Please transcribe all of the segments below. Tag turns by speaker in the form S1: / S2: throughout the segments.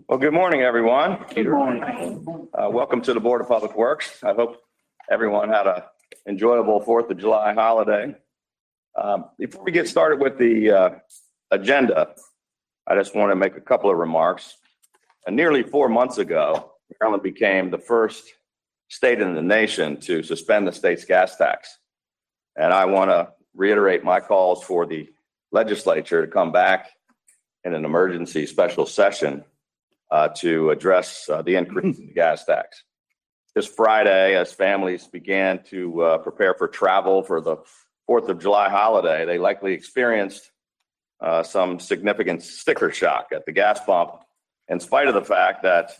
S1: Well, good morning, everyone.
S2: Good morning.
S1: Welcome to the Board of Public Works. I hope everyone had an enjoyable 4th of July holiday. Before we get started with the agenda, I just want to make a couple of remarks. Nearly 4 months ago, Maryland became the first state in the nation to suspend the state's gas tax. And I want to reiterate my calls for the legislature to come back in an emergency special session to address the increase in the gas tax. This Friday, as families began to prepare for travel for the 4th of July holiday, they likely experienced some significant sticker shock at the gas pump, in spite of the fact that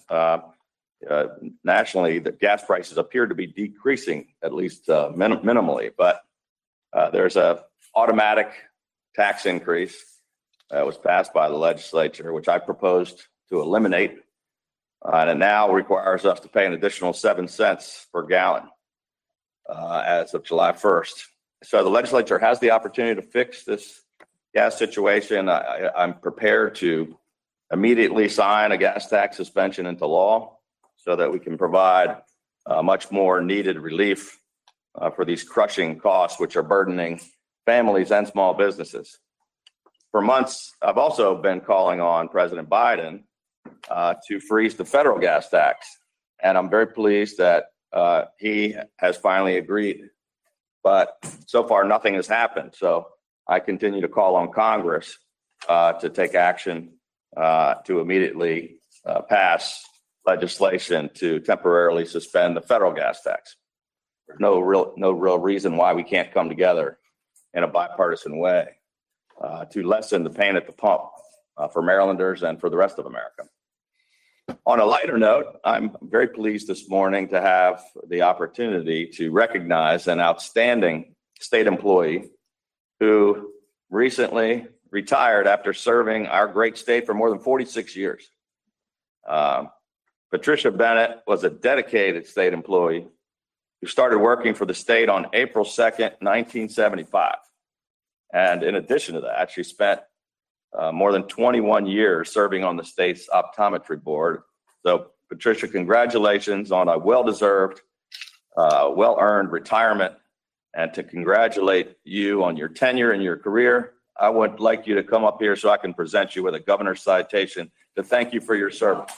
S1: nationally the gas prices appear to be decreasing, at least minimally. But there's an automatic tax increase that was passed by the legislature, which I proposed to eliminate, and it now requires us to pay an additional 7 cents per gallon as of July 1st. So the legislature has the opportunity to fix this gas situation. I'm prepared to immediately sign a gas tax suspension into law so that we can provide much more needed relief for these crushing costs, which are burdening families and small businesses. For months, I've also been calling on President Biden to freeze the federal gas tax. And I'm very pleased that he has finally agreed. But so far, nothing has happened. So I continue to call on Congress to take action to immediately pass legislation to temporarily suspend the federal gas tax. There's no real reason why we can't come together in a bipartisan way to lessen the pain at the pump for Marylanders and for the rest of America. On a lighter note, I'm very pleased this morning to have the opportunity to recognize an outstanding state employee who recently retired after serving our great state for more than 46 years. Patricia Bennett was a dedicated state employee who started working for the state on April 2nd, 1975. And in addition to that, she spent more than 21 years serving on the state's optometry board. So, Patricia, congratulations on a well-deserved, well-earned retirement. And to congratulate you on your tenure and your career, I would like you to come up here so I can present you with a governor's citation to thank you for your service.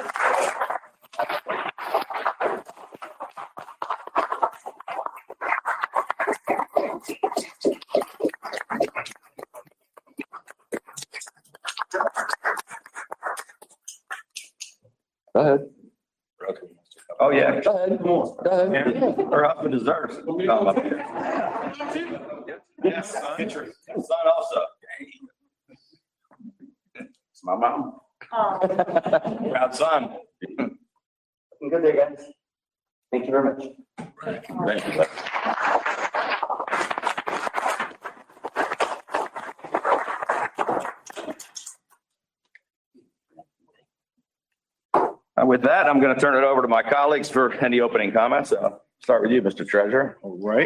S1: Go ahead. Oh, yeah. Go ahead. Come on. Go ahead. Yeah. Her husband deserves it. Come up here. Yes. Son also. It's my mom. Proud son.
S2: Good day, guys. Thank you very much.
S1: Thank you. With that, I'm going to turn it over to my colleagues for any opening comments. I'll start with you, Mr. Treasurer.
S3: All right.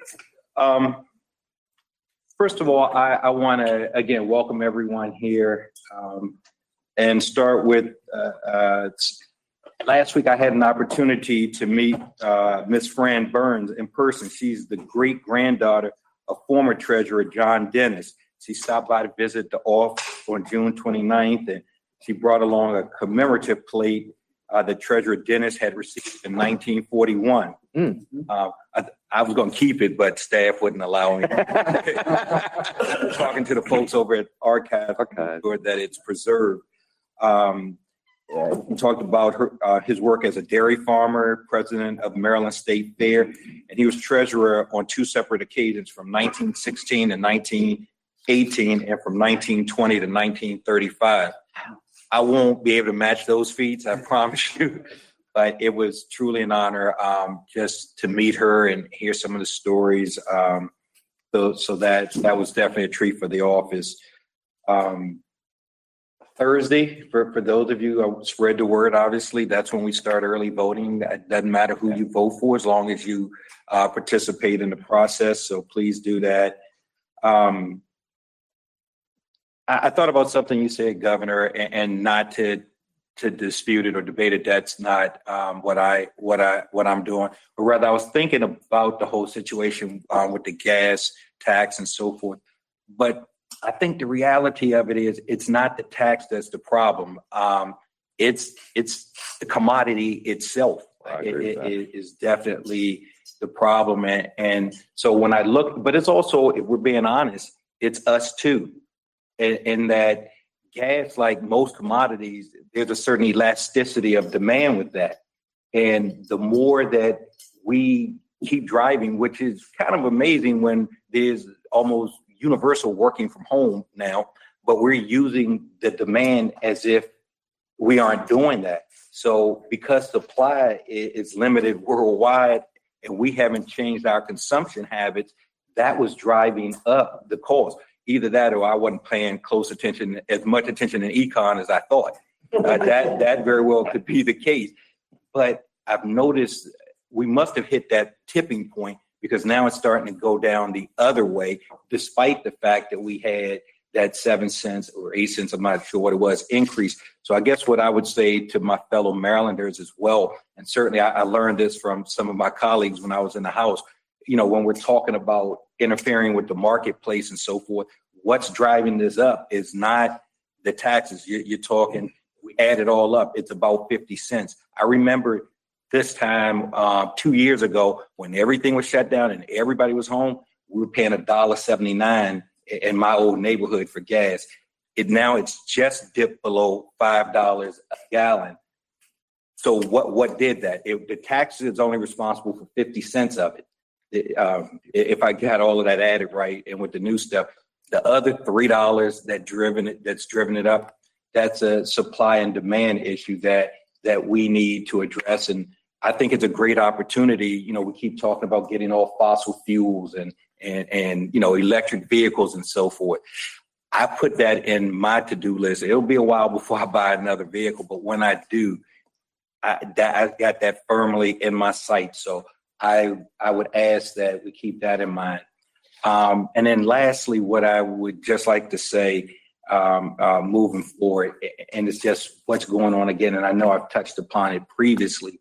S3: First of all, I want to, again, welcome everyone here and start with last week I had an opportunity to meet Miss Fran Burns in person. She's the great-granddaughter of former Treasurer John Dennis. She stopped by to visit the office on June 29th, and she brought along a commemorative plate that Treasurer Dennis had received in 1941. I was going to keep it, but staff wouldn't allow me. Talking to the folks over at Archive, sure that it's preserved. He talked about his work as a dairy farmer, president of Maryland State Fair, and he was treasurer on 2 separate occasions from 1916 and 1918 and from 1920 to 1935. I won't be able to match those feats, I promise you, but it was truly an honor just to meet her and hear some of the stories. So that was definitely a treat for the office. Thursday, for those of you who spread the word, obviously, that's when we start early voting. It doesn't matter who you vote for as long as you participate in the process. So please do that. I thought about something you said, Governor, and not to to dispute it or debate it. That's not what I'm doing. But rather, I was thinking about the whole situation with the gas tax and so forth. But I think the reality of it is it's not the tax that's the problem. It's the commodity itself. It is definitely the problem. And so when I look, but it's also, if we're being honest, it's us too. In that gas, like most commodities, there's a certain elasticity of demand with that. And the more that we keep driving, which is kind of amazing when there's almost universal working from home now, but we're using the demand as if we aren't doing that. So because supply is limited worldwide and we haven't changed our consumption habits, that was driving up the cost. Either that or I wasn't paying as much attention in econ as I thought. That very well could be the case. But I've noticed we must have hit that tipping point because now it's starting to go down the other way, despite the fact that we had that 7 cents or 8 cents, I'm not sure what it was, increase. So I guess what I would say to my fellow Marylanders as well, and certainly I learned this from some of my colleagues when I was in the House, when we're talking about interfering with the marketplace and so forth, what's driving this up is not the taxes. You're talking, we add it all up, it's about 50 cents. I remember this time 2 years ago when everything was shut down and everybody was home, we were paying $1.79 in my old neighborhood for gas. It's just dipped below $5 a gallon. So what did that? The tax is only responsible for 50 cents of it. If I got all of that added right, and with the new stuff, the other $3 that's driven it up, that's a supply and demand issue that we need to address. And I think it's a great opportunity. We keep talking about getting off fossil fuels and electric vehicles and so forth. I put that in my to-do list. It'll be a while before I buy another vehicle, but when I do, I got that firmly in my sight. So I would ask that we keep that in mind. And then lastly, what I would just like to say moving forward, and it's just what's going on again, and I know I've touched upon it previously,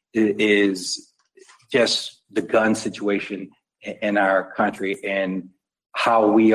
S3: is just the gun situation in our country and how we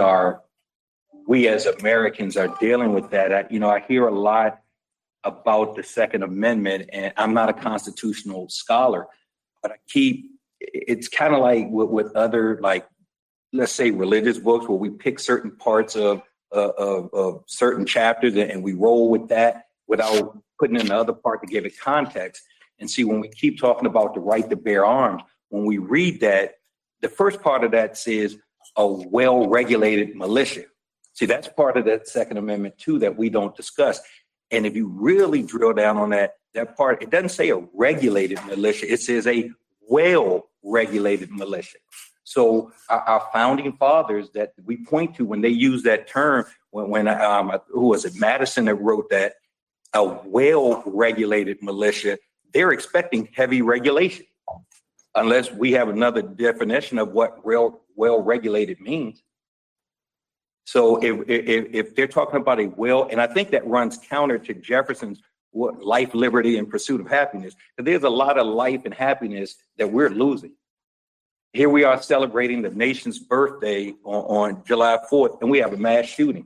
S3: as Americans are dealing with that. I hear a lot about the Second Amendment, and I'm not a constitutional scholar, but it's kind of like with other, like, let's say religious books where we pick certain parts of certain chapters and we roll with that without putting in the other part to give it context. And see, when we keep talking about the right to bear arms, when we read that, the first part of that says a well-regulated militia. See, that's part of that Second Amendment too that we don't discuss. And if you really drill down on that part, it doesn't say a regulated militia. It says a well-regulated militia. So our founding fathers that we point to when they use that term, when who was it, Madison, that wrote that, a well-regulated militia, they're expecting heavy regulation, unless we have another definition of what well-regulated means. So if they're talking about and I think that runs counter to Jefferson's life, liberty, and pursuit of happiness, because there's a lot of life and happiness that we're losing. Here we are celebrating the nation's birthday on July 4th, and we have a mass shooting.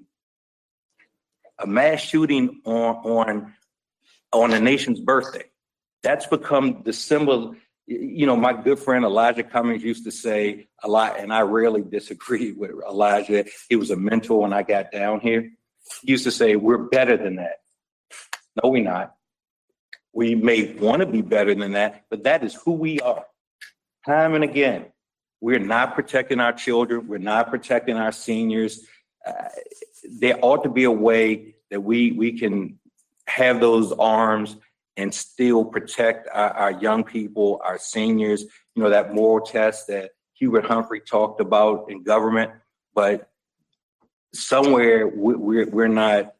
S3: A mass shooting on the nation's birthday. That's become the symbol. My good friend Elijah Cummings used to say a lot, and I rarely disagreed with Elijah. He was a mentor when I got down here. He used to say, we're better than that. No, we're not. We may want to be better than that, but that is who we are. Time and again, we're not protecting our children. We're not protecting our seniors. There ought to be a way that we can have those arms and still protect our young people, our seniors, that moral test that Hubert Humphrey talked about in government. But somewhere we're not,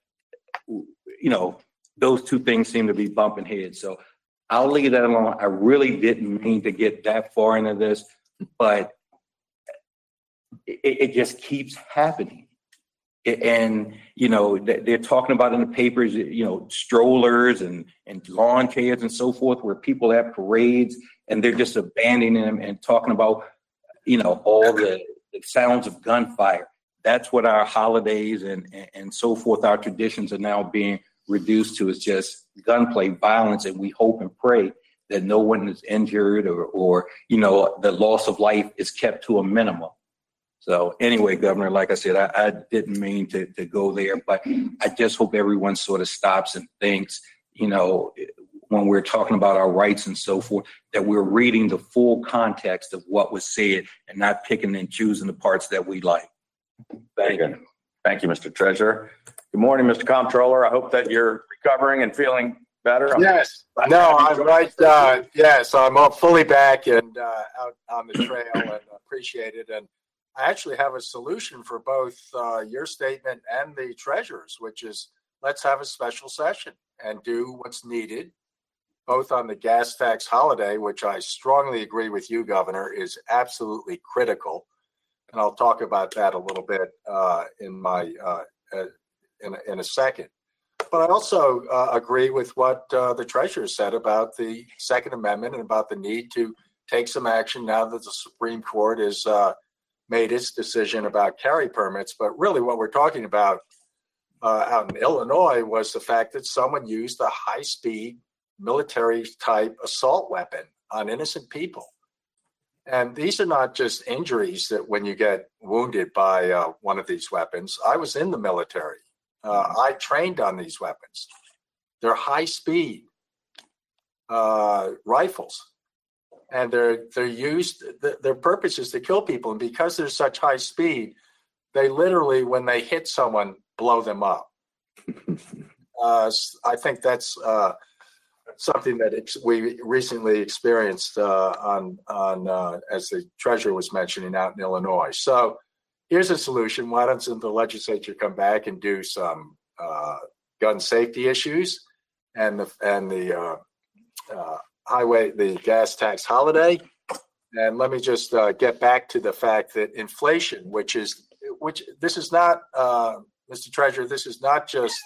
S3: those two things seem to be bumping heads. So I'll leave that alone. I really didn't mean to get that far into this, but it just keeps happening. And, they're talking about in the papers, strollers and lawn chairs and so forth, where people have parades and they're just abandoning them and talking about, all the sounds of gunfire. That's what our holidays and so forth, our traditions are now being reduced to, is just gunplay violence. And we hope and pray that no one is injured or the loss of life is kept to a minimum. So anyway, Governor, like I said, I didn't mean to go there, but I just hope everyone sort of stops and thinks, when we're talking about our rights and so forth, that we're reading the full context of what was said and not picking and choosing the parts that we like.
S1: Thank you. Thank you, Mr. Treasurer. Good morning, Mr. Comptroller. I hope that you're recovering and feeling better.
S4: Yes. No, I'm right. Yes, I'm fully back and out on the trail and appreciate it. And I actually have a solution for both your statement and the treasurer's, which is let's have a special session and do what's needed, both on the gas tax holiday, which I strongly agree with you, Governor, is absolutely critical. And I'll talk about that a little bit in a second. But I also agree with what the treasurer said about the Second Amendment and about the need to take some action now that the Supreme Court has made its decision about carry permits. But really what we're talking about out in Illinois was the fact that someone used a high-speed military-type assault weapon on innocent people. And these are not just injuries that when you get wounded by one of these weapons. I was in the military. I trained on these weapons. They're high-speed rifles. And they're used, their purpose is to kill people. And because they're such high speed, they literally, when they hit someone, blow them up. I think that's something that we recently experienced as the treasurer was mentioning, out in Illinois. So here's a solution. Why doesn't the legislature come back and do some gun safety issues and the gas tax holiday? And let me just get back to the fact that inflation, which this is not, Mr. Treasurer, this is not just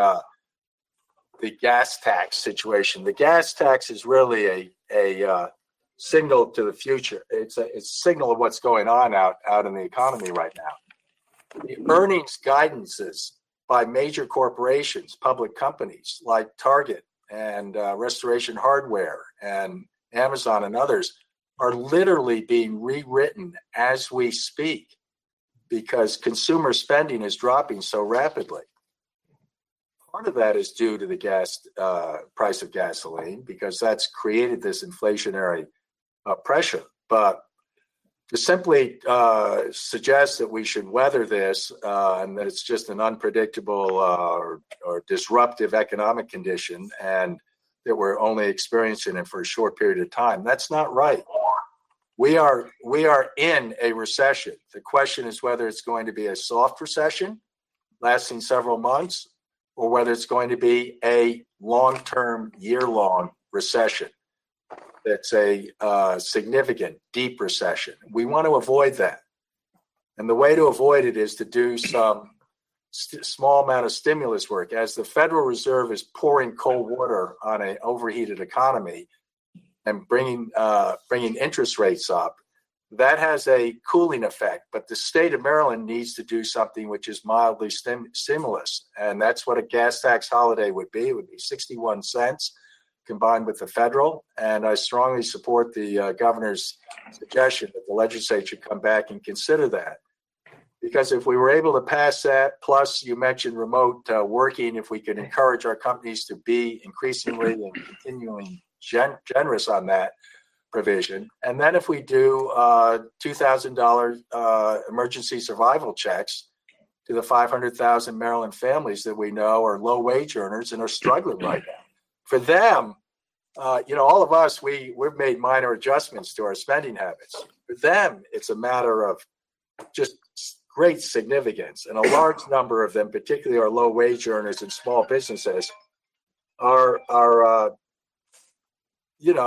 S4: the gas tax situation. The gas tax is really a signal to the future. It's a signal of what's going on out in the economy right now. The earnings guidances by major corporations, public companies like Target and Restoration Hardware and Amazon and others are literally being rewritten as we speak because consumer spending is dropping so rapidly. Part of that is due to the gas price of gasoline because that's created this inflationary pressure. But to simply suggest that we should weather this and that it's just an unpredictable or disruptive economic condition and that we're only experiencing it for a short period of time, that's not right. We are in a recession. The question is whether it's going to be a soft recession lasting several months or whether it's going to be a long-term, year-long recession. That's a significant, deep recession. We want to avoid that. And the way to avoid it is to do some small amount of stimulus work. As the Federal Reserve is pouring cold water on an overheated economy and bringing interest rates up, that has a cooling effect. But the state of Maryland needs to do something which is mildly stimulus. And that's what a gas tax holiday would be. It would be 61 cents. Combined with the federal, and I strongly support the governor's suggestion that the legislature come back and consider that. Because if we were able to pass that, plus you mentioned remote working, if we could encourage our companies to be increasingly and continually generous on that provision, and then if we do $2,000 emergency survival checks to the 500,000 Maryland families that we know are low wage earners and are struggling right now. For them, all of us, we've made minor adjustments to our spending habits. For them, it's a matter of just great significance. And a large number of them, particularly our low wage earners and small businesses, are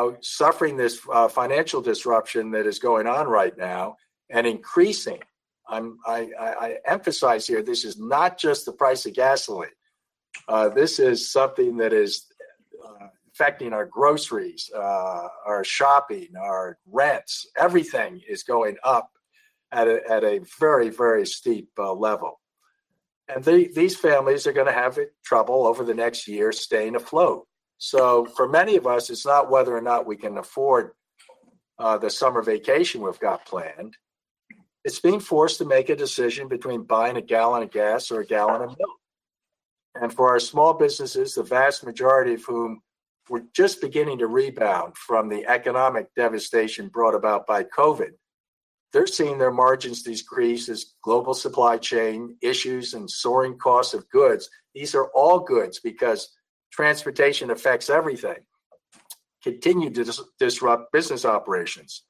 S4: suffering this financial disruption that is going on right now and increasing I emphasize here, this is not just the price of gasoline. This is something that is affecting our groceries, our shopping, our rents. Everything is going up at a very, very steep level. And these families are going to have trouble over the next year staying afloat. So for many of us, it's not whether or not we can afford the summer vacation we've got planned. It's being forced to make a decision between buying a gallon of gas or a gallon of milk. And for our small businesses, the vast majority of whom were just beginning to rebound from the economic devastation brought about by COVID, they're seeing their margins decrease as global supply chain issues and soaring costs of goods. These are all goods because transportation affects everything. Continue to disrupt business operations.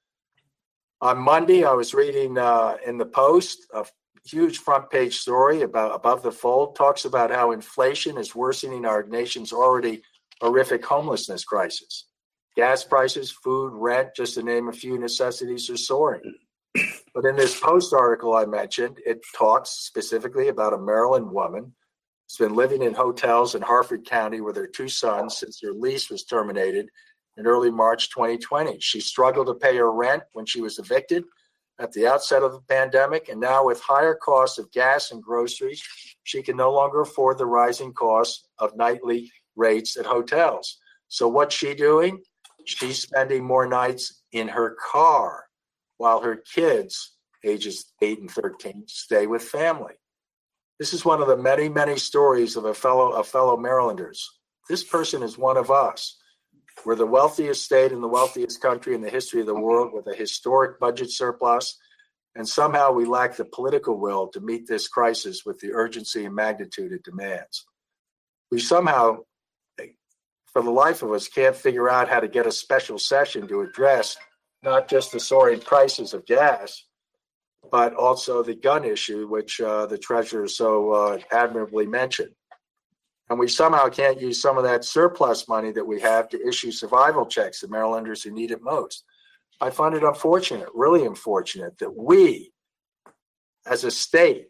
S4: On Monday, I was reading in the Post a huge front page story about Above the Fold, talks about how inflation is worsening our nation's already horrific homelessness crisis. Gas prices, food, rent, just to name a few necessities, are soaring. But in this Post article I mentioned, it talks specifically about a Maryland woman who's been living in hotels in Harford County with her two sons since their lease was terminated in early March 2020. She struggled to pay her rent when she was evicted at the outset of the pandemic, and now with higher costs of gas and groceries, she can no longer afford the rising costs of nightly rates at hotels. So what's she doing? She's spending more nights in her car while her kids, ages 8 and 13, stay with family. This is one of the many, many stories of fellow Marylanders. This person is one of us. We're the wealthiest state in the wealthiest country in the history of the world with a historic budget surplus, and somehow we lack the political will to meet this crisis with the urgency and magnitude it demands. We somehow, for the life of us, can't figure out how to get a special session to address not just the soaring prices of gas, but also the gun issue, which the treasurer so admirably mentioned. And we somehow can't use some of that surplus money that we have to issue survival checks to Marylanders who need it most. I find it unfortunate, really unfortunate, that we, as a state,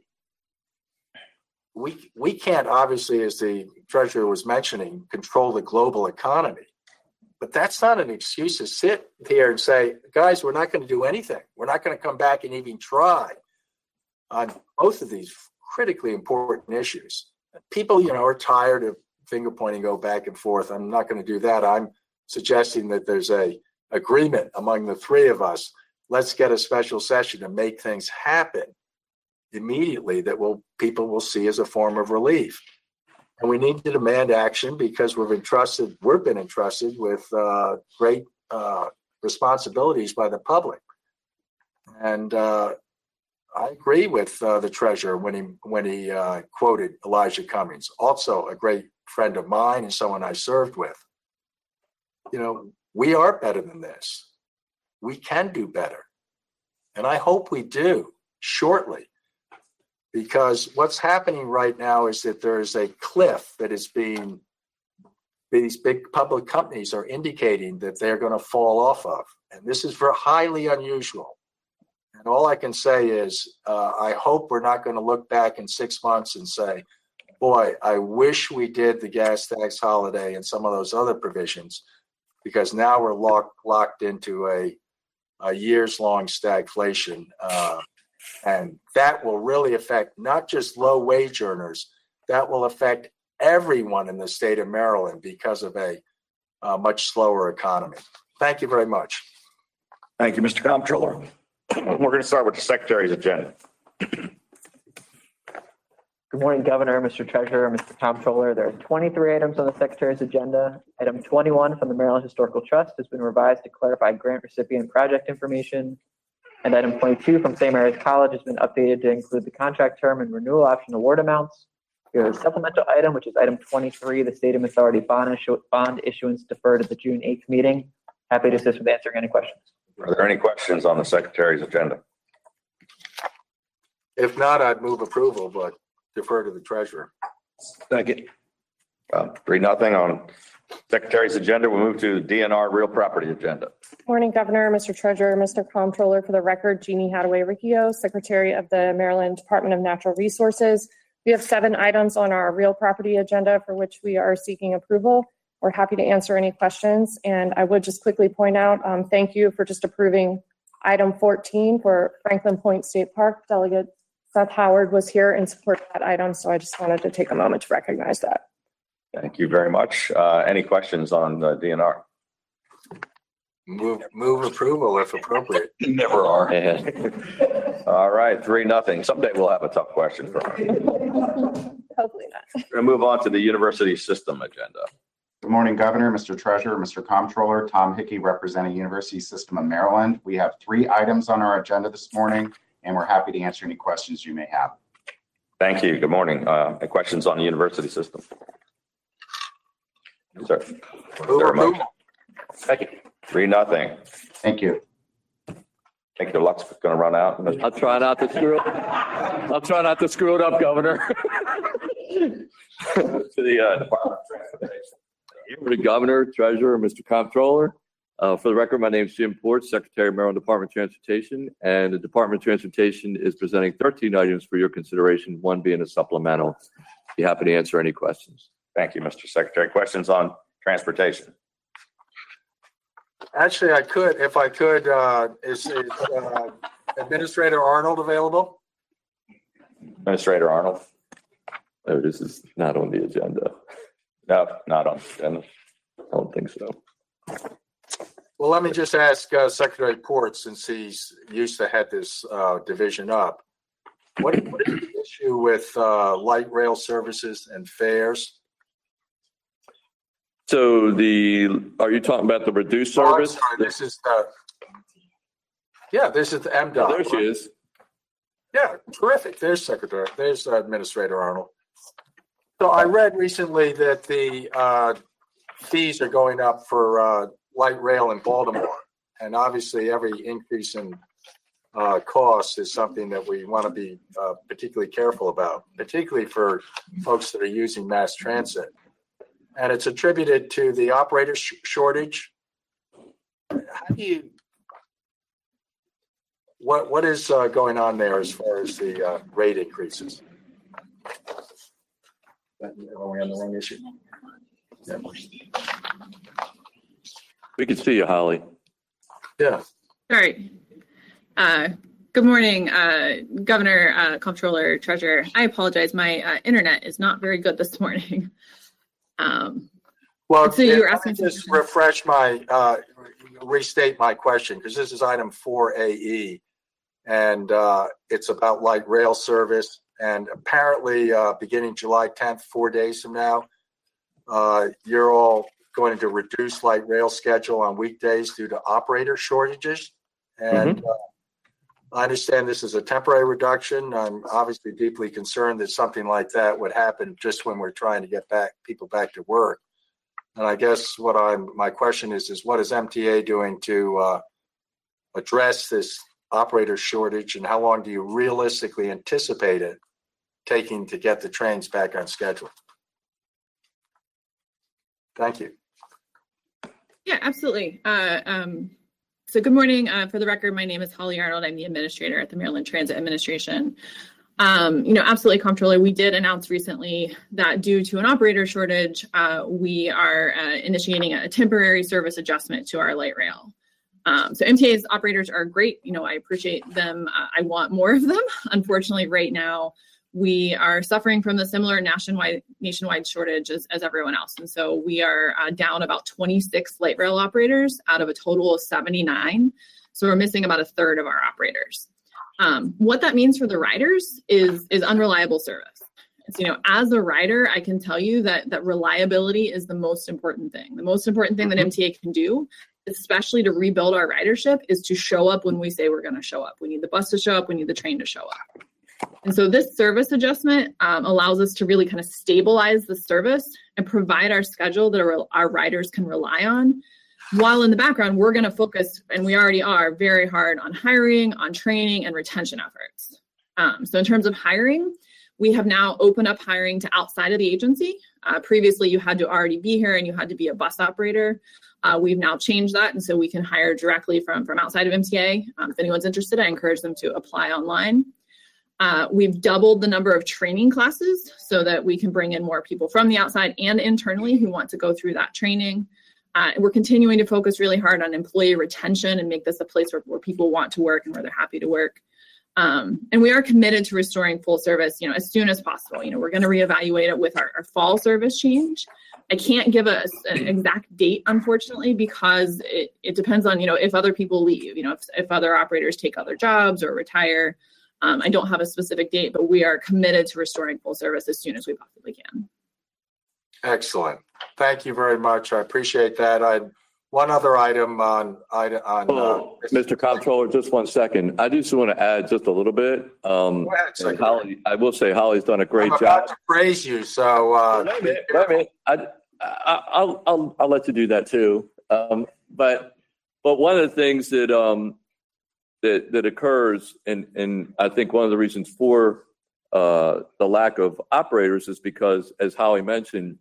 S4: we can't obviously, as the treasurer was mentioning, control the global economy. But that's not an excuse to sit here and say, guys, we're not going to do anything. We're not going to come back and even try on both of these critically important issues. People, are tired of finger pointing, go back and forth. I'm not going to do that. I'm suggesting that there's a agreement among the three of us. Let's get a special session to make things happen immediately that people will see as a form of relief. And we need to demand action because we've been entrusted with great responsibilities by the public. And I agree with the treasurer when he quoted Elijah Cummings, also a great friend of mine and someone I served with. We are better than this. We can do better. And I hope we do shortly. Because what's happening right now is that there is a cliff that is these big public companies are indicating that they're going to fall off of. And this is highly unusual. And all I can say is I hope we're not going to look back in 6 months and say, boy, I wish we did the gas tax holiday and some of those other provisions, because now we're locked into a years-long stagflation. And that will really affect not just low-wage earners, that will affect everyone in the state of Maryland because of a much slower economy. Thank you very much.
S1: Thank you, Mr. Comptroller. We're going to start with the Secretary's agenda.
S2: Good morning, Governor, Mr. Treasurer, Mr. Comptroller. There are 23 items on the Secretary's agenda. Item 21 from the Maryland Historical Trust has been revised to clarify grant recipient project information. And item 22 from St. Mary's College has been updated to include the contract term and renewal option award amounts. There is a supplemental item, which is item 23, the State of Authority bond issuance deferred at the June 8th meeting. Happy to assist with answering any questions.
S1: Are there any questions on the Secretary's agenda?
S4: If not, I'd move approval, but defer to the treasurer.
S3: Second.
S1: 3-0 on Secretary's agenda, we'll move to the DNR real property agenda.
S5: Morning, Governor, Mr. Treasurer, Mr. Comptroller. For the record, Jeannie Hadaway-Riccio, Secretary of the Maryland Department of Natural Resources. We have 7 items on our real property agenda for which we are seeking approval. We're happy to answer any questions. And I would just quickly point out, thank you for just approving item 14 for Franklin Point State Park. Delegate Seth Howard was here in support of that item, so I just wanted to take a moment to recognize that.
S1: Thank you very much. Any questions on the DNR?
S4: Move approval if appropriate.
S1: Never are. All right, 3-0. Someday we'll have a tough question for you.
S5: Hopefully not.
S1: We're going to move on to the university system agenda.
S6: Good morning, Governor, Mr. Treasurer, Mr. Comptroller, Tom Hickey, representing University System of Maryland. We have 3 items on our agenda this morning, and we're happy to answer any questions you may have.
S1: Thank you. Good morning. Any questions on the university system? Sir.
S4: Move approval.
S1: Thank you. 3-0.
S6: Thank you.
S1: Think your luck's going to run out.
S7: I'll try not to screw it up, Governor.
S1: To the Department of Transportation.
S7: For the Governor, Treasurer, Mr. Comptroller. For the record, my name is Jim Ports, Secretary of Maryland Department of Transportation, and the Department of Transportation is presenting 13 items for your consideration, 1 being a supplemental. Be happy to answer any questions.
S1: Thank you, Mr. Secretary. Questions on transportation?
S4: Actually, if I could, is Administrator Arnold available?
S1: Administrator Arnold?
S7: Oh, this is not on the agenda.
S1: No, not on the agenda.
S7: I don't think so.
S4: Well, let me just ask Secretary Ports, since he's used to head this division up. What is the issue with light rail services and fares?
S7: So are you talking about the reduced service?
S4: Oh, this is the MDOT.
S7: Oh, there she is.
S4: Yeah, terrific. There's Administrator Arnold. So I read recently that the fees are going up for light rail in Baltimore. And obviously every increase in cost is something that we want to be particularly careful about, particularly for folks that are using mass transit. And it's attributed to the operator shortage. What is going on there as far as the rate increases? Are we on the wrong issue? Yeah.
S7: We can see you, Holly.
S4: Yeah.
S8: All right. Good morning, Governor, Comptroller, Treasurer. I apologize. My internet is not very good this morning.
S4: Well,
S8: so you were asking
S4: just restate my question, because this is item 4AE, and it's about light rail service. And apparently, beginning July 10th, 4 days from now, you're all going to reduce light rail schedule on weekdays due to operator shortages. And I understand this is a temporary reduction. I'm obviously deeply concerned that something like that would happen just when we're trying to get people back to work. And I guess my question is what is MTA doing to address this operator shortage, and how long do you realistically anticipate it taking to get the trains back on schedule? Thank you.
S8: Yeah, absolutely. So good morning. For the record, my name is Holly Arnold. I'm the administrator at the Maryland Transit Administration. Absolutely, Comptroller, we did announce recently that due to an operator shortage, we are initiating a temporary service adjustment to our light rail. So MTA's operators are great. I appreciate them. I want more of them. Unfortunately, right now, we are suffering from the similar nationwide shortage as everyone else. And so we are down about 26 light rail operators out of a total of 79. So we're missing about a third of our operators. What that means for the riders is unreliable service. So, as a rider, I can tell you that reliability is the most important thing. The most important thing that MTA can do, especially to rebuild our ridership, is to show up when we say we're going to show up. We need the bus to show up. We need the train to show up. And so this service adjustment allows us to really kind of stabilize the service and provide our schedule that our riders can rely on. While in the background, we're going to focus, and we already are, very hard on hiring, on training, and retention efforts. So in terms of hiring, we have now opened up hiring to outside of the agency. Previously, you had to already be here and you had to be a bus operator. We've now changed that, and so we can hire directly from outside of MTA. If anyone's interested, I encourage them to apply online. We've doubled the number of training classes so that we can bring in more people from the outside and internally who want to go through that training. We're continuing to focus really hard on employee retention and make this a place where people want to work and where they're happy to work. And we are committed to restoring full service, as soon as possible. We're going to reevaluate it with our fall service change. I can't give an exact date, unfortunately, because it depends on, if other people leave, if other operators take other jobs or retire. I don't have a specific date, but we are committed to restoring full service as soon as we possibly can.
S4: Excellent. Thank you very much. I appreciate that. I had one other item on
S7: Mr. Comptroller, just 1 second. I just want to add just a little bit.
S4: Go ahead,
S7: And Holly, I will say Holly's done a great
S4: I'm
S7: job.
S4: about to praise you, so
S7: Wait a minute. I'll let you do that too. But one of the things that occurs, and I think one of the reasons for the lack of operators is because, as Holly mentioned,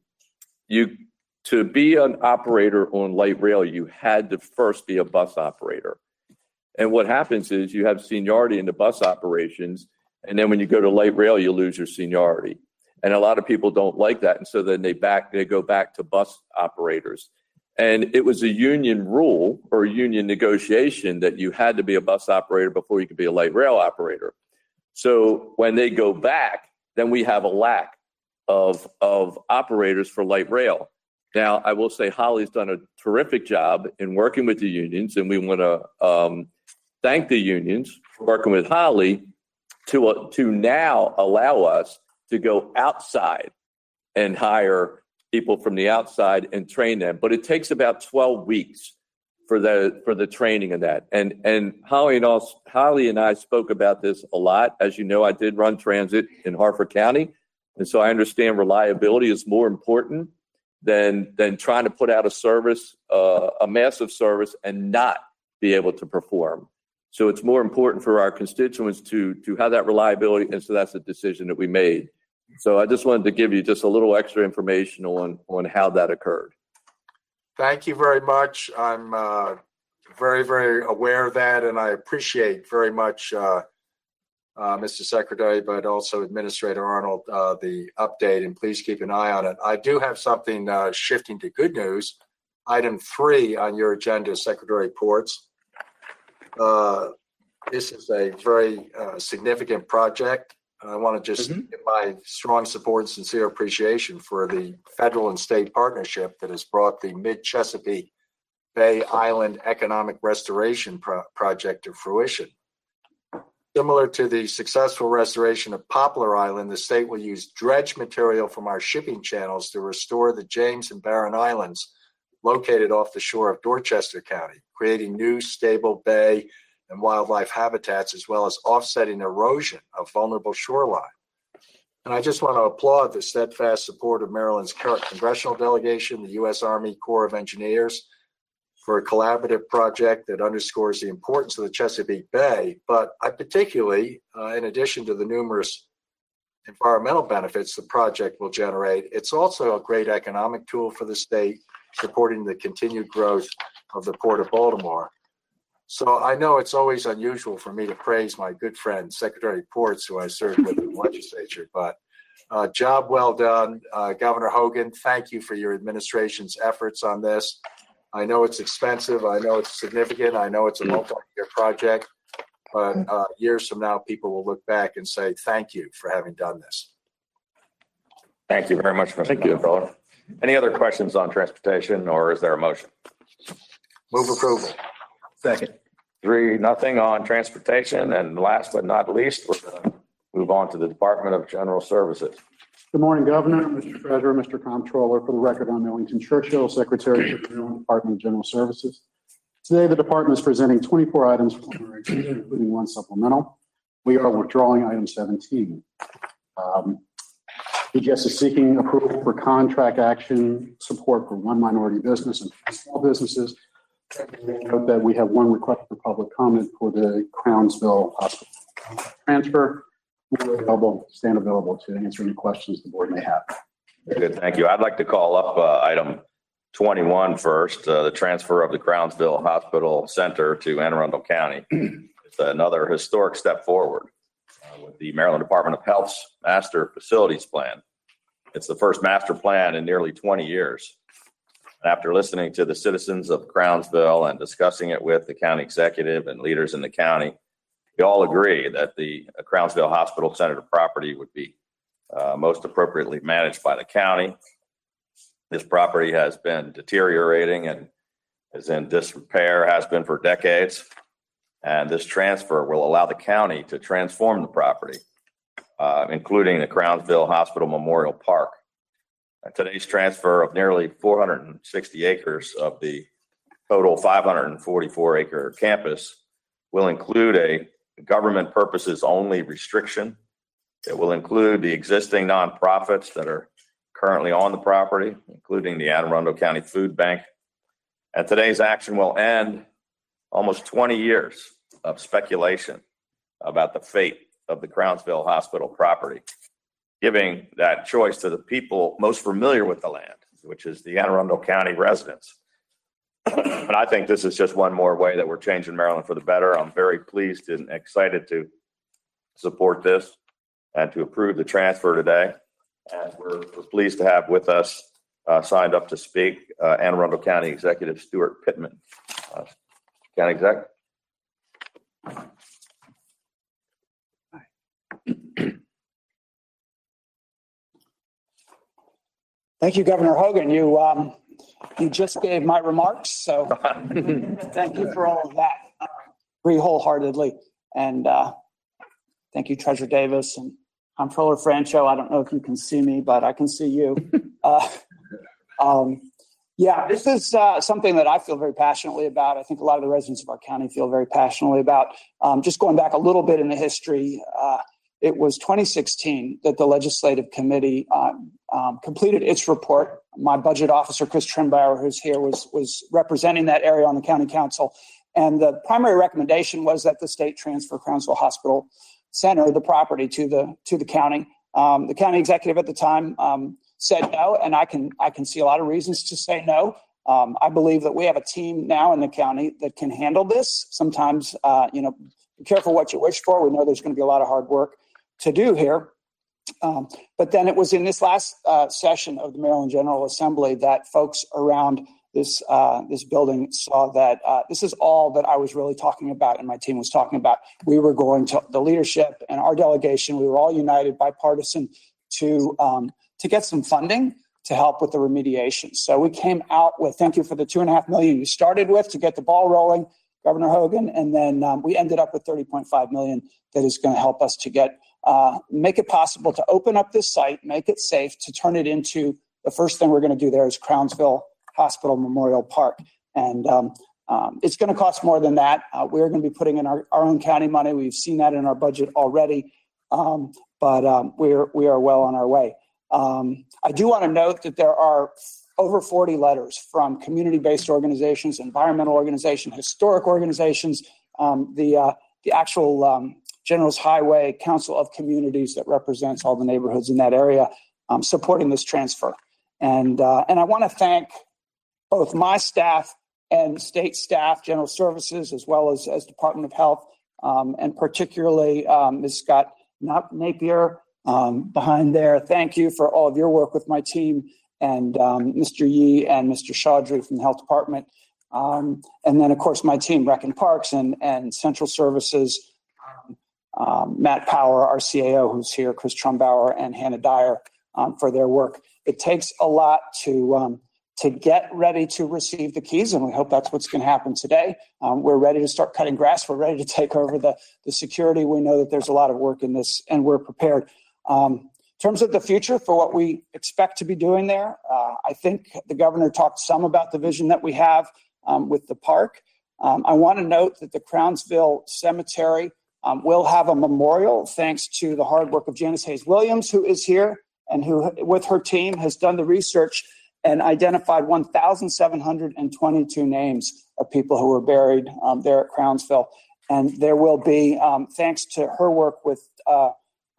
S7: to be an operator on light rail, you had to first be a bus operator. And what happens is you have seniority in the bus operations, and then when you go to light rail, you lose your seniority. And a lot of people don't like that, and so then they go back to bus operators. And it was a union rule or a union negotiation that you had to be a bus operator before you could be a light rail operator. So when they go back, then we have a lack of operators for light rail. Now, I will say Holly's done a terrific job in working with the unions, and we want to thank the unions for working with Holly to now allow us to go outside and hire people from the outside and train them. But it takes about 12 weeks for the training of that. And Holly and I spoke about this a lot. As you know, I did run transit in Harford County. And so I understand reliability is more important than trying to put out a service, a massive service, and not be able to perform. So it's more important for our constituents to have that reliability. And so that's the decision that we made. So I just wanted to give you just a little extra information on how that occurred.
S4: thank you very much. I'm very, very aware of that, and I appreciate very much, Mr. Secretary, but also Administrator Arnold, the update, and please keep an eye on it. I do have something shifting to good news. Item 3 on your agenda, Secretary reports. This is a very significant project. I want to just give my strong support and sincere appreciation for the federal and state partnership that has brought the Mid-Chesapeake Bay Island Economic Restoration Project to fruition. Similar to the successful restoration of Poplar Island, the state will use dredge material from our shipping channels to restore the James and Barren Islands located off the shore of Dorchester County, creating new stable bay and wildlife habitats, as well as offsetting erosion of vulnerable shoreline. And I just want to applaud the steadfast support of Maryland's current congressional delegation, the U.S. Army Corps of Engineers, for a collaborative project that underscores the importance of the Chesapeake Bay. But I particularly, in addition to the numerous environmental benefits the project will generate, it's also a great economic tool for the state, supporting the continued growth of the Port of Baltimore. So I know it's always unusual for me to praise my good friend, Secretary Ports, who I served with in the legislature, but job well done. Governor Hogan, thank you for your administration's efforts on this. I know it's expensive. I know it's significant. I know it's a multi-year project, but years from now, people will look back and say, thank you for having done this.
S1: Thank you very much, Mr. Comptroller. Any other questions on transportation, or is there a motion?
S4: Move approval.
S3: Second.
S1: 3-0 on transportation. And last but not least, we're going to move on to the Department of General Services.
S9: Good morning, Governor, Mr. Treasurer, Mr. Comptroller. For the record, I'm Ellington Churchill, Secretary of the Maryland Department of General Services. Today, the department is presenting 24 items from our agenda, including one supplemental. We are withdrawing item 17. DGS is seeking approval for contract action support for one minority business and small businesses. Note that we have one request for public comment for the Crownsville Hospital transfer. We're stand available to answer any questions the board may have.
S1: Good, thank you. I'd like to call up item 21 first, the transfer of the Crownsville Hospital Center to Anne Arundel County. It's another historic step forward with the Maryland Department of Health's Master Facilities Plan. It's the first master plan in nearly 20 years. After listening to the citizens of Crownsville and discussing it with the county executive and leaders in the county, we all agree that the Crownsville Hospital Center property would be most appropriately managed by the county. This property has been deteriorating and is in disrepair, has been for decades. And this transfer will allow the county to transform the property, including the Crownsville Hospital Memorial Park. Today's transfer of nearly 460 acres of the total 544 acre campus will include a government purposes only restriction. It will include the existing nonprofits that are currently on the property, including the Anne Arundel County Food Bank. And today's action will end almost 20 years of speculation about the fate of the Crownsville Hospital property, giving that choice to the people most familiar with the land, which is the Anne Arundel County residents. And I think this is just one more way that we're changing Maryland for the better. I'm very pleased and excited to support this and to approve the transfer today. And we're pleased to have with us signed up to speak Anne Arundel County Executive Stuart Pittman. County Exec.
S10: Thank you, Governor Hogan. You just gave my remarks, so thank you for all of that. Agree wholeheartedly, and thank you, Treasurer Davis and Comptroller Francho. I don't know if you can see me, but I can see you. Yeah, this is something that I feel very passionately about. I think a lot of the residents of our county feel very passionately about. Just going back a little bit in the history, it was 2016 that the Legislative Committee completed its report. My budget officer, Chris Trimbauer, who's here, was representing that area on the county council. And the primary recommendation was that the state transfer Crownsville Hospital Center, the property, to the county. The county executive at the time said no, and I can see a lot of reasons to say no. I believe that we have a team now in the county that can handle this. Sometimes, be careful what you wish for. We know there's going to be a lot of hard work to do here. But then it was in this last session of the Maryland General Assembly that folks around this building saw that this is all that I was really talking about and my team was talking about. We were going to, the leadership and our delegation, we were all united, bipartisan, to get some funding to help with the remediation. So we came out with, thank you for the $2.5 million you started with to get the ball rolling, Governor Hogan, and then we ended up with $30.5 million that is going to help us to make it possible to open up this site, make it safe, to turn it into the first thing we're going to do there is Crownsville Hospital Memorial Park. And it's going to cost more than that. We're going to be putting in our own county money. We've seen that in our budget already, but we are well on our way. I do want to note that there are over 40 letters from community-based organizations, environmental organizations, historic organizations, the actual General's Highway Council of Communities that represents all the neighborhoods in that area supporting this transfer. And I want to thank both my staff and state staff, General Services, as well as Department of Health, and particularly Ms. Scott Napier behind there. Thank you for all of your work with my team, and Mr. Yee and Mr. Chaudhry from the Health Department. And then, of course, my team, Rec and Parks and Central Services, Matt Power, our CAO, who's here, Chris Trumbauer, and Hannah Dyer for their work. It takes a lot to get ready to receive the keys, and we hope that's what's going to happen today. We're ready to start cutting grass. We're ready to take over the security. We know that there's a lot of work in this, and we're prepared. In terms of the future for what we expect to be doing there, I think the governor talked some about the vision that we have with the park. I want to note that the Crownsville Cemetery will have a memorial thanks to the hard work of Janice Hayes Williams, who is here and who, with her team, has done the research and identified 1,722 names of people who were buried there at Crownsville. And there will be, thanks to her work with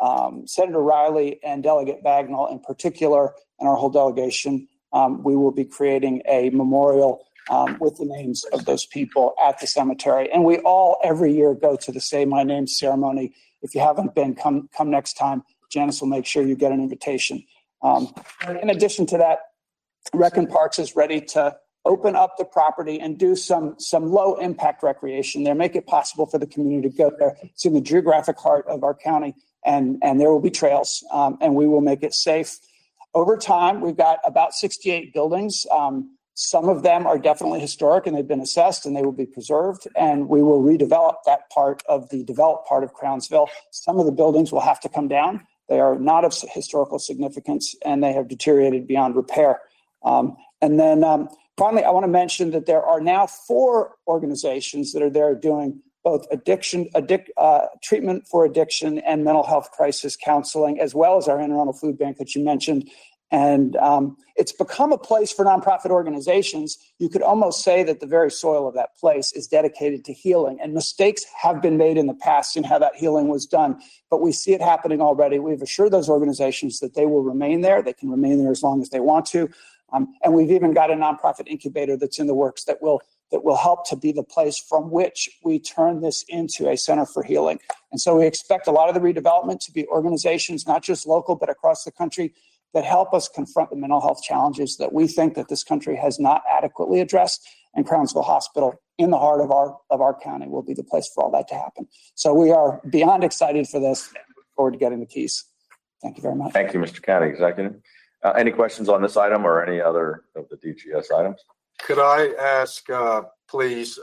S10: Senator Riley and Delegate Bagnall in particular, and our whole delegation, we will be creating a memorial with the names of those people at the cemetery. And we all every year go to the Say My Name ceremony. If you haven't been, come next time. Janice will make sure you get an invitation. In addition to that, Rec and Parks is ready to open up the property and do some low impact recreation there, make it possible for the community to go there. It's in the geographic heart of our county, and there will be trails, and we will make it safe. Over time, we've got about 68 buildings. Some of them are definitely historic and they've been assessed and they will be preserved, and we will redevelop that part of the developed part of Crownsville. Some of the buildings will have to come down. They are not of historical significance and they have deteriorated beyond repair. And then finally, I want to mention that there are now 4 organizations that are there doing both treatment for addiction and mental health crisis counseling, as well as our Anne Arundel Food Bank that you mentioned. And it's become a place for nonprofit organizations. You could almost say that the very soil of that place is dedicated to healing. And mistakes have been made in the past in how that healing was done. But we see it happening already. We've assured those organizations that they will remain there. They can remain there as long as they want to. And we've even got a nonprofit incubator that's in the works that will help to be the place from which we turn this into a center for healing. And so we expect a lot of the redevelopment to be organizations, not just local, but across the country, that help us confront the mental health challenges that we think that this country has not adequately addressed. And Crownsville Hospital, in the heart of our county, will be the place for all that to happen. So we are beyond excited for this. Look forward to getting the keys. Thank you very much.
S1: Thank you, Mr. County Executive. Any questions on this item or any other of the DGS items?
S4: Could I ask, please,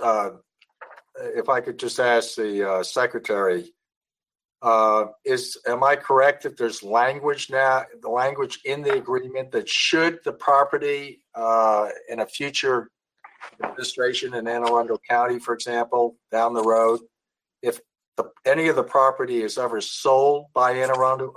S4: if I could just ask the secretary, am I correct that there's language now, the language in the agreement that should the property in a future administration in Anne Arundel County, for example, down the road, if any of the property is ever sold by Anne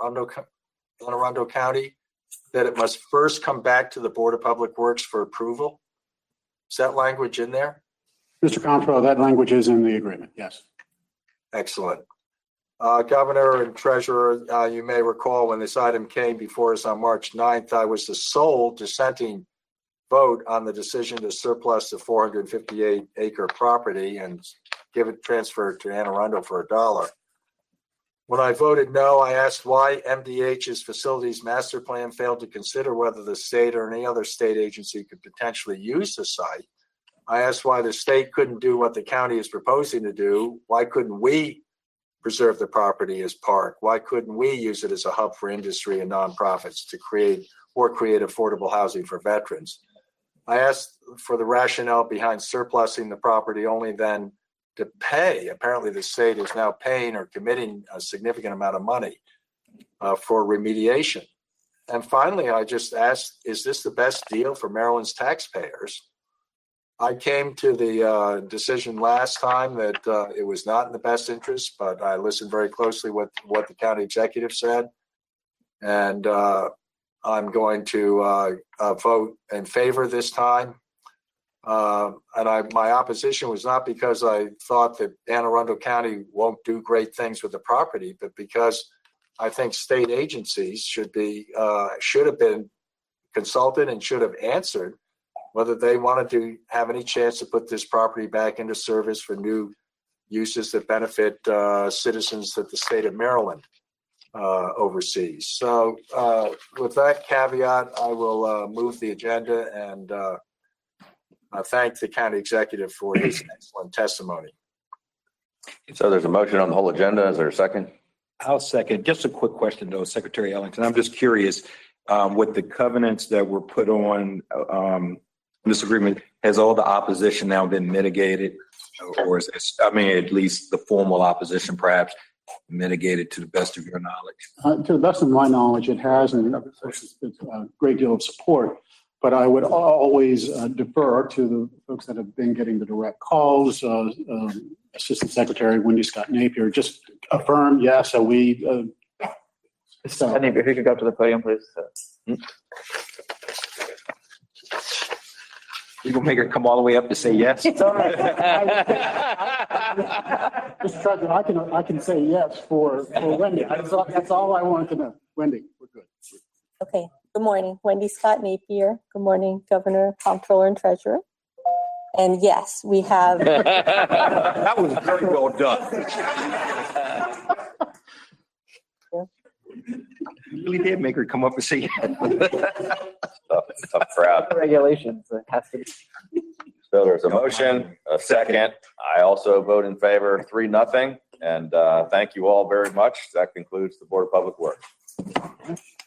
S4: Arundel County, that it must first come back to the Board of Public Works for approval? Is that language in there?
S9: Mr. Comptroller, that language is in the agreement, yes.
S4: Excellent. Governor and Treasurer, you may recall when this item came before us on March 9th, I was the sole dissenting vote on the decision to surplus the 458-acre property and transfer to Anne Arundel for $1. When I voted no, I asked why MDH's facilities master plan failed to consider whether the state or any other state agency could potentially use the site. I asked why the state couldn't do what the county is proposing to do. Why couldn't we preserve the property as park? Why couldn't we use it as a hub for industry and nonprofits to create affordable housing for veterans? I asked for the rationale behind surplusing the property only then to pay. Apparently the state is now paying or committing a significant amount of money for remediation. And finally, I just asked, is this the best deal for Maryland's taxpayers? I came to the decision last time that it was not in the best interest, but I listened very closely with what the county executive said. And I'm going to vote in favor this time. My opposition was not because I thought that Anne Arundel County won't do great things with the property, but because I think state agencies should have been consulted and should have answered whether they wanted to have any chance to put this property back into service for new uses that benefit citizens that the state of Maryland oversees. So with that caveat, I will move the agenda and thank the county executive for his excellent testimony.
S1: So there's a motion on the whole agenda. Is there a second?
S3: I'll second. Just a quick question, though, Secretary Ellington. I'm just curious, with the covenants that were put on this agreement, has all the opposition now been mitigated? Or is this, at least the formal opposition perhaps mitigated to the best of your knowledge?
S9: To the best of my knowledge, it has, and it's a great deal of support. But I would always defer to the folks that have been getting the direct calls. Assistant Secretary Wendy Scott Napier just affirmed, yes. So we.
S2: I think if you could go up to the podium, please.
S3: You gonna make her come all the way up to say yes?
S9: It's all right. Mr. Treasurer, I can say yes for Wendy. That's all I wanted to know. Wendy, we're good.
S11: Okay. Good morning. Wendy Scott Napier. Good morning, Governor, Comptroller, and Treasurer. And yes, we have.
S3: That was very well done. You really did make her come up and say yes.
S1: Tough crowd.
S2: Regulations, it has to be.
S1: So there's a motion, a second. I also vote in favor, 3-0. And thank you all very much. That concludes the Board of Public Works.